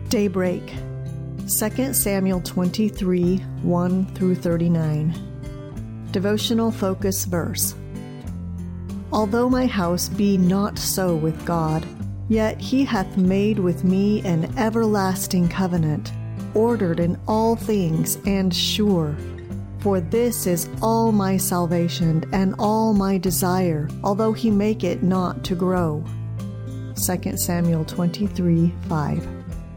Daybreak, 2 Samuel 23, 1 through 39. Devotional focus verse. Although my house be not so with God, yet he hath made with me an everlasting covenant, ordered in all things and sure. For this is all my salvation and all my desire, although he make it not to grow. 2 Samuel 23, 5.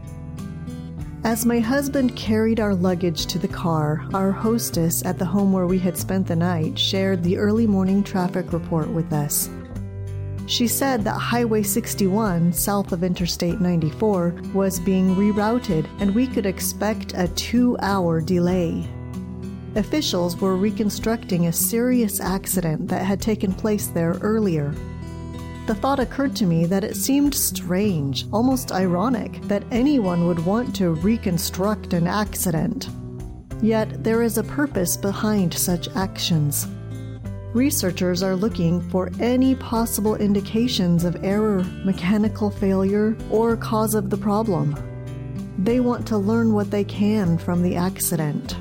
As my husband carried our luggage to the car, our hostess at the home where we had spent the night shared the early morning traffic report with us. She said that Highway 61, south of Interstate 94, was being rerouted and we could expect a 2-hour delay. Officials were reconstructing a serious accident that had taken place there earlier. The thought occurred to me that it seemed strange, almost ironic, that anyone would want to reconstruct an accident. Yet there is a purpose behind such actions. Researchers are looking for any possible indications of error, mechanical failure, or cause of the problem. They want to learn what they can from the accident.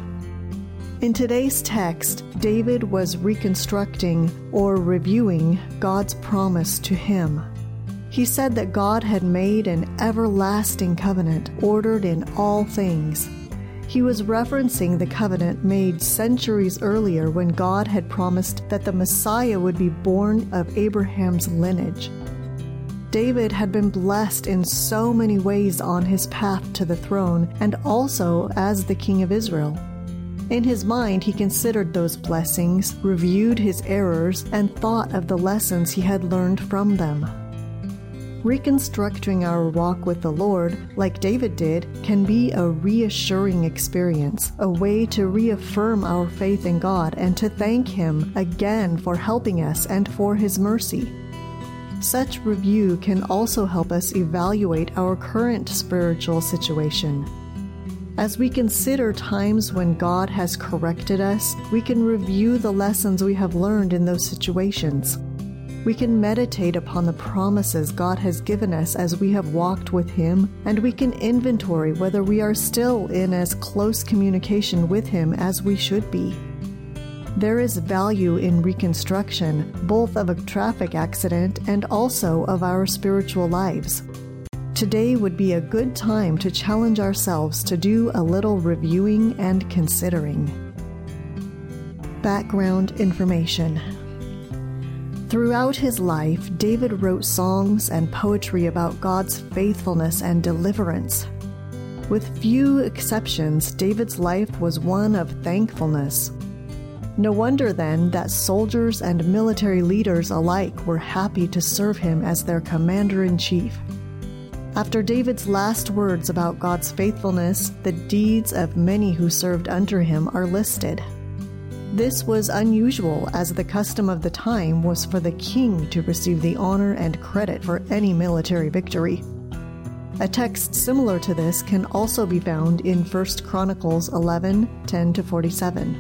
In today's text, David was reconstructing or reviewing God's promise to him. He said that God had made an everlasting covenant ordered in all things. He was referencing the covenant made centuries earlier when God had promised that the Messiah would be born of Abraham's lineage. David had been blessed in so many ways on his path to the throne and also as the king of Israel. In his mind, he considered those blessings, reviewed his errors, and thought of the lessons he had learned from them. Reconstructing our walk with the Lord, like David did, can be a reassuring experience, a way to reaffirm our faith in God and to thank Him again for helping us and for His mercy. Such review can also help us evaluate our current spiritual situation. As we consider times when God has corrected us, we can review the lessons we have learned in those situations. We can meditate upon the promises God has given us as we have walked with Him, and we can inventory whether we are still in as close communication with Him as we should be. There is value in reconstruction, both of a traffic accident and also of our spiritual lives. Today would be a good time to challenge ourselves to do a little reviewing and considering. Background information. Throughout his life, David wrote songs and poetry about God's faithfulness and deliverance. With few exceptions, David's life was one of thankfulness. No wonder then that soldiers and military leaders alike were happy to serve him as their commander-in-chief. After David's last words about God's faithfulness, the deeds of many who served under him are listed. This was unusual, as the custom of the time was for the king to receive the honor and credit for any military victory. A text similar to this can also be found in 1 Chronicles 11, 10-47.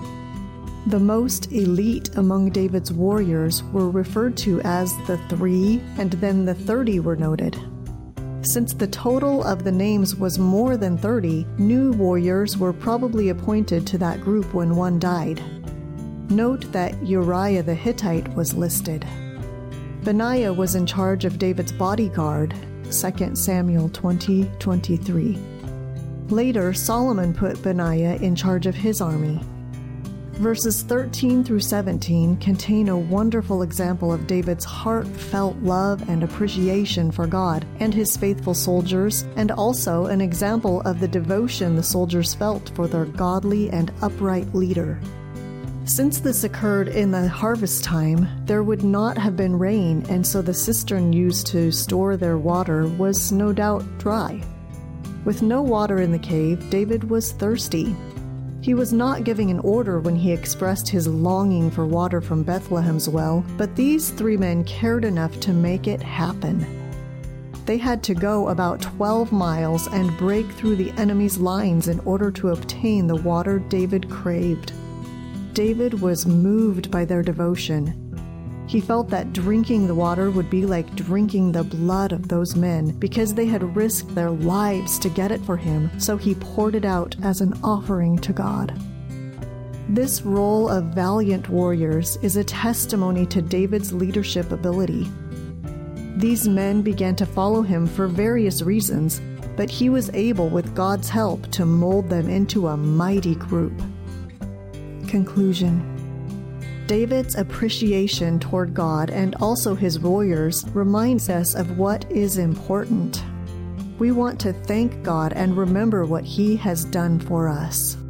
The most elite among David's warriors were referred to as the 3, and then the 30 were noted. Since the total of the names was more than 30, new warriors were probably appointed to that group when one died. Note that Uriah the Hittite was listed. Benaiah was in charge of David's bodyguard, 2 Samuel 20:23. Later, Solomon put Benaiah in charge of his army. Verses 13 through 17 contain a wonderful example of David's heartfelt love and appreciation for God and his faithful soldiers, and also an example of the devotion the soldiers felt for their godly and upright leader. Since this occurred in the harvest time, there would not have been rain, and so the cistern used to store their water was no doubt dry. With no water in the cave, David was thirsty. He was not giving an order when he expressed his longing for water from Bethlehem's well, but these 3 men cared enough to make it happen. They had to go about 12 miles and break through the enemy's lines in order to obtain the water David craved. David was moved by their devotion. He felt that drinking the water would be like drinking the blood of those men because they had risked their lives to get it for him, so he poured it out as an offering to God. This role of valiant warriors is a testimony to David's leadership ability. These men began to follow him for various reasons, but he was able, with God's help, to mold them into a mighty group. Conclusion. David's appreciation toward God and also his warriors reminds us of what is important. We want to thank God and remember what He has done for us.